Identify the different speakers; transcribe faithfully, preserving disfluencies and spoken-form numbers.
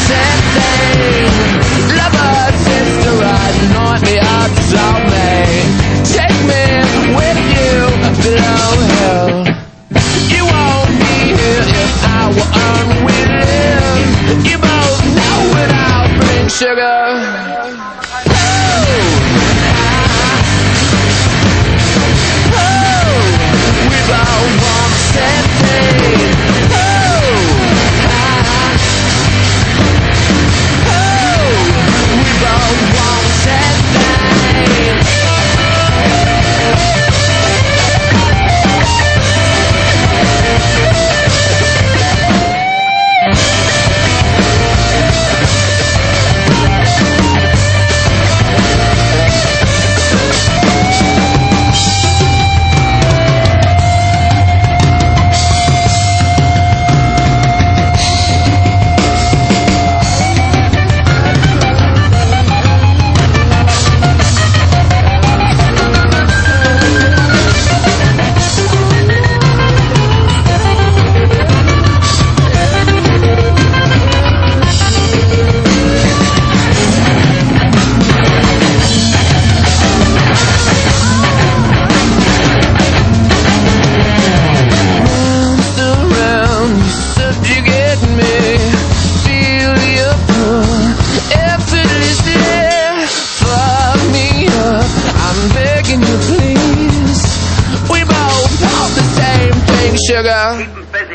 Speaker 1: something. Lover, sister, anoint me up so me. Take me with you below hell. You won't be here if I were unwilling. You both know what I'll bring, sugar.
Speaker 2: Sugar.